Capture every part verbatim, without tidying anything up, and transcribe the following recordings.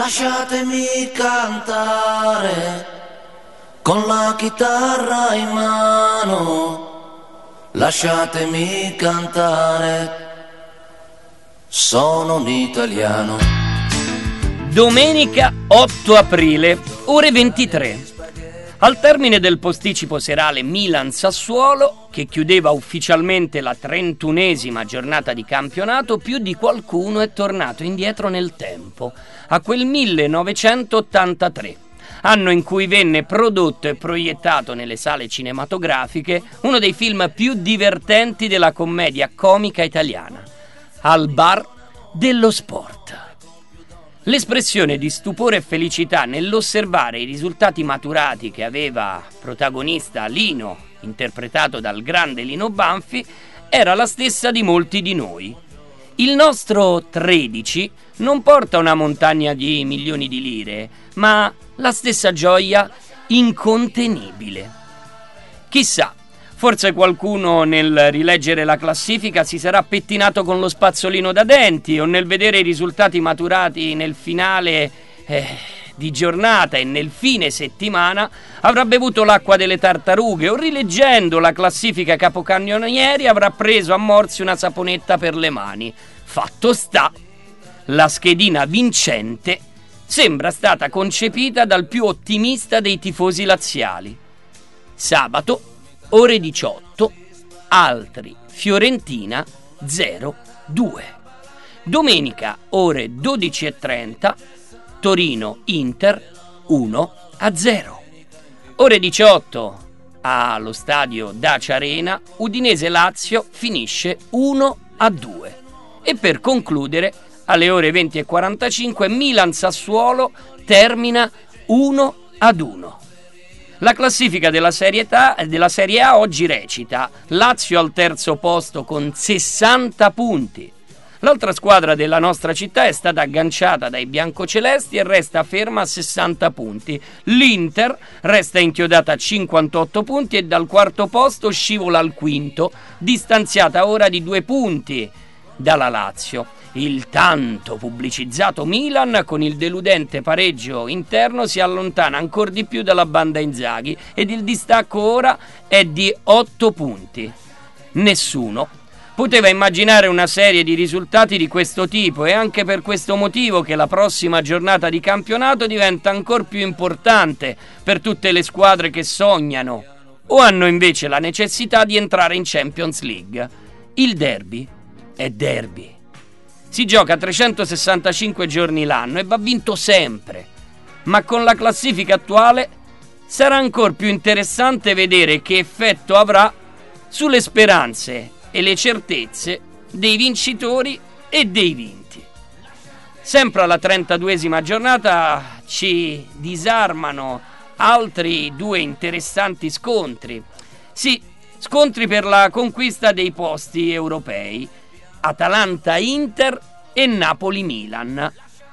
Lasciatemi cantare con la chitarra in mano, lasciatemi cantare, sono un italiano. Domenica otto aprile, ore ventitré. Al termine del posticipo serale Milan-Sassuolo, che chiudeva ufficialmente la trentunesima giornata di campionato, più di qualcuno è tornato indietro nel tempo, a quel millenovecentottantatré, anno in cui venne prodotto e proiettato nelle sale cinematografiche uno dei film più divertenti della commedia comica italiana, Al bar dello sport. L'espressione di stupore e felicità nell'osservare i risultati maturati che aveva protagonista Lino, interpretato dal grande Lino Banfi, era la stessa di molti di noi. Il nostro tredici non porta una montagna di milioni di lire, ma la stessa gioia incontenibile. Chissà, forse qualcuno nel rileggere la classifica si sarà pettinato con lo spazzolino da denti, o nel vedere i risultati maturati nel finale eh, di giornata e nel fine settimana avrà bevuto l'acqua delle tartarughe, o rileggendo la classifica capocannonieri avrà preso a morsi una saponetta per le mani. Fatto sta, la schedina vincente sembra stata concepita dal più ottimista dei tifosi laziali. Sabato, ore diciotto, altri Fiorentina zero due. Domenica, ore dodici e trenta, Torino Inter uno a zero. Ore diciotto, allo stadio Dacia Arena, Udinese Lazio finisce uno a due. E per concludere, alle ore venti e quarantacinque, Milan Sassuolo termina uno ad uno. La classifica della Serie A, della Serie A oggi recita: Lazio al terzo posto con sessanta punti. L'altra squadra della nostra città è stata agganciata dai biancocelesti e resta ferma a sessanta punti. L'Inter resta inchiodata a cinquantotto punti e dal quarto posto scivola al quinto, distanziata ora di due punti dalla Lazio. Il tanto pubblicizzato Milan, con il deludente pareggio interno, si allontana ancora di più dalla banda Inzaghi ed il distacco ora è di otto punti. Nessuno poteva immaginare una serie di risultati di questo tipo, e anche per questo motivo che la prossima giornata di campionato diventa ancora più importante per tutte le squadre che sognano o hanno invece la necessità di entrare in Champions League. Il derby è derby. Si gioca trecentosessantacinque giorni l'anno e va vinto sempre, ma con la classifica attuale sarà ancora più interessante vedere che effetto avrà sulle speranze e le certezze dei vincitori e dei vinti. Sempre alla trentaduesima giornata ci disarmano altri due interessanti scontri. Sì, scontri per la conquista dei posti europei: Atalanta-Inter e Napoli-Milan.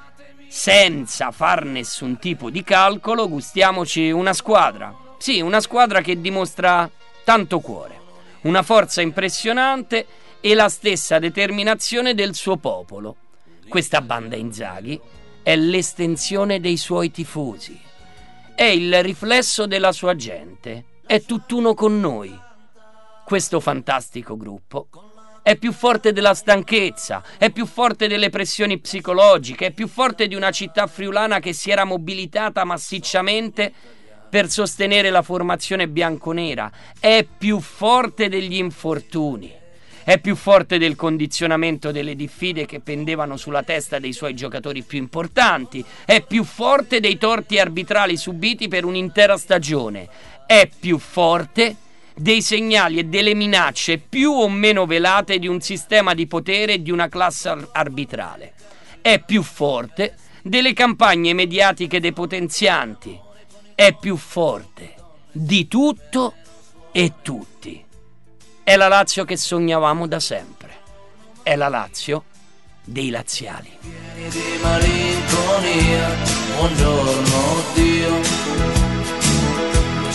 Senza far nessun tipo di calcolo, gustiamoci una squadra. Sì, una squadra che dimostra tanto cuore, una forza impressionante e la stessa determinazione del suo popolo. Questa banda Inzaghi è l'estensione dei suoi tifosi, è il riflesso della sua gente, è tutt'uno con noi. Questo fantastico gruppo è più forte della stanchezza, è più forte delle pressioni psicologiche, è più forte di una città friulana che si era mobilitata massicciamente per sostenere la formazione bianconera, è più forte degli infortuni, è più forte del condizionamento delle diffide che pendevano sulla testa dei suoi giocatori più importanti, è più forte dei torti arbitrali subiti per un'intera stagione, è più forte dei segnali e delle minacce più o meno velate di un sistema di potere e di una classe arbitrale. È più forte delle campagne mediatiche depotenzianti. È più forte di tutto e tutti. È la Lazio che sognavamo da sempre. È la Lazio dei laziali. Pieni di malinconia, buongiorno Dio, sai che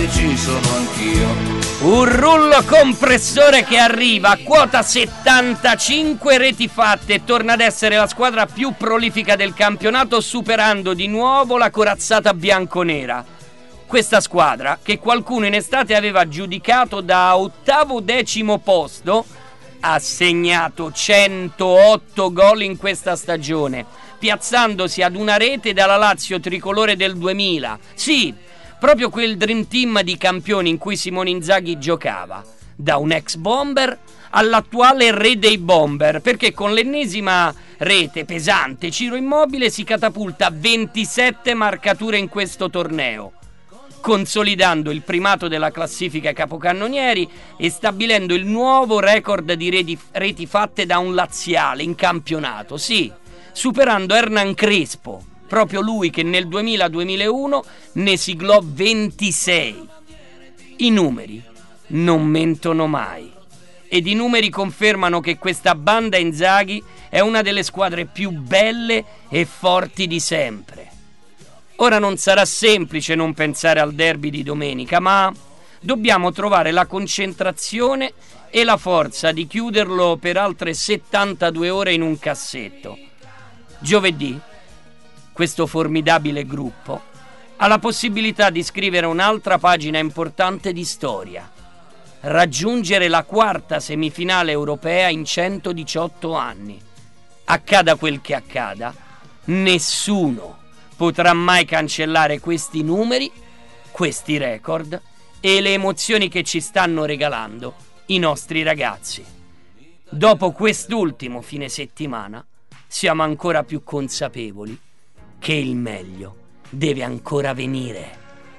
infatti ci sono anch'io. Un rullo compressore che arriva a quota settantacinque reti fatte e torna ad essere la squadra più prolifica del campionato, superando di nuovo la corazzata bianconera. Questa squadra, che qualcuno in estate aveva giudicato da ottavo decimo posto, ha segnato centootto gol in questa stagione, piazzandosi ad una rete dalla Lazio tricolore del duemila. Sì, proprio quel Dream Team di campioni in cui Simone Inzaghi giocava, da un ex bomber all'attuale re dei bomber, perché con l'ennesima rete pesante Ciro Immobile si catapulta a ventisette marcature in questo torneo, consolidando il primato della classifica capocannonieri e stabilendo il nuovo record di reti, reti fatte da un laziale in campionato, sì, superando Hernan Crespo, proprio lui che nel duemila-duemilauno ne siglò ventisei. I numeri non mentono mai, ed i numeri confermano che questa banda Inzaghi è una delle squadre più belle e forti di sempre. Ora non sarà semplice non pensare al derby di domenica, ma dobbiamo trovare la concentrazione e la forza di chiuderlo per altre settantadue ore in un cassetto. Giovedì questo formidabile gruppo ha la possibilità di scrivere un'altra pagina importante di storia, raggiungere la quarta semifinale europea in centodiciotto anni. Accada quel che accada, nessuno potrà mai cancellare questi numeri, questi record e le emozioni che ci stanno regalando i nostri ragazzi. Dopo quest'ultimo fine settimana siamo ancora più consapevoli che il meglio deve ancora venire.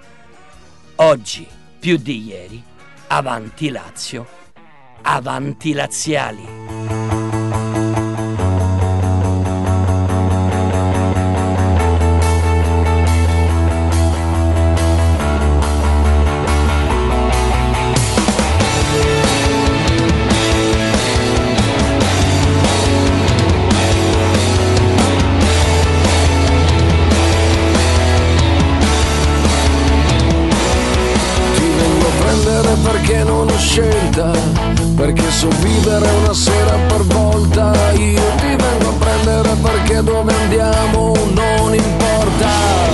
Oggi, più di ieri, avanti Lazio, avanti laziali. Perché non ho scelta, perché so vivere una sera per volta. Io ti vengo a prendere perché dove andiamo non importa.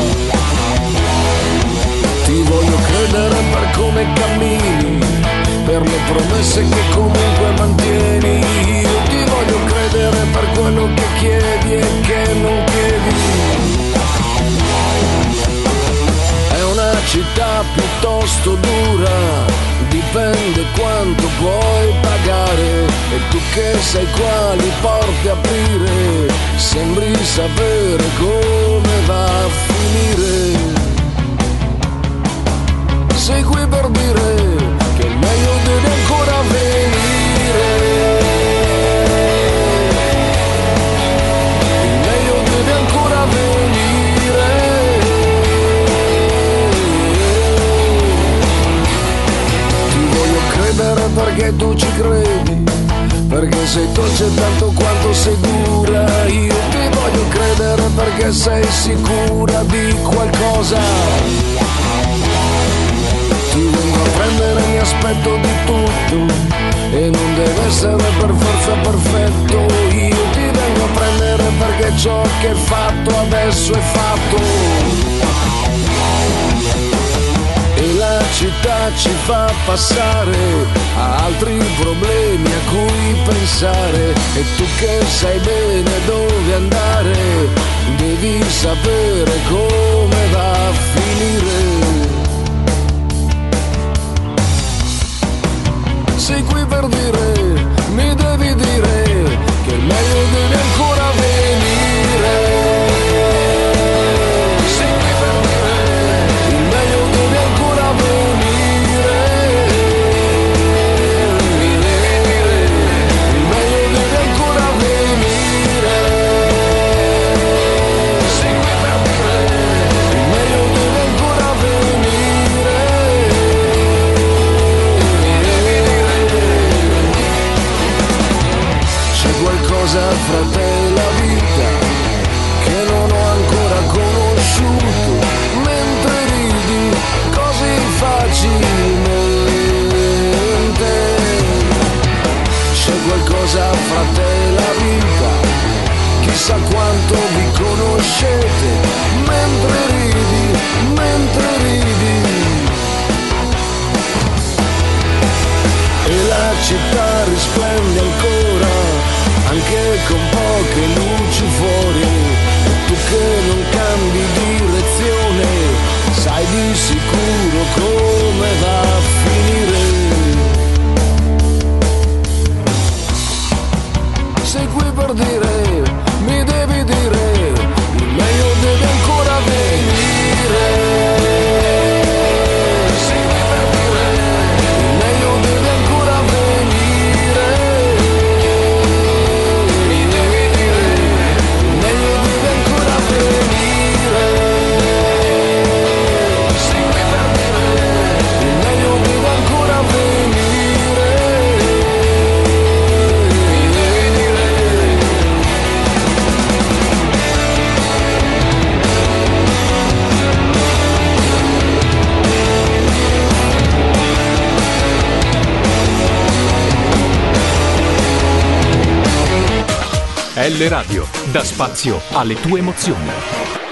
Ti voglio credere per come cammini, per le promesse che comunque mantieni. Io ti voglio credere per quello che chiedi e che non chiedi. È una città piuttosto dura, dipende quanto puoi pagare, e tu che sai quali porte aprire, sembri sapere come va a finire. Sei qui per dire che il meglio deve ancora venire. Il meglio deve ancora venire. Perché tu ci credi, perché sei dolce tanto quanto sei dura. Io ti voglio credere perché sei sicura di qualcosa. Ti vengo a prendere, mi aspetto di tutto e non deve essere per forza perfetto. Io ti vengo a prendere perché ciò che è fatto adesso è fatto. E la città ci fa passare a altri problemi a cui pensare. E tu che sai bene dove andare, devi sapere come va a finire. Sei qui per dire, mi devi dire che il meglio deve ancora venire. L Radio dà spazio alle tue emozioni.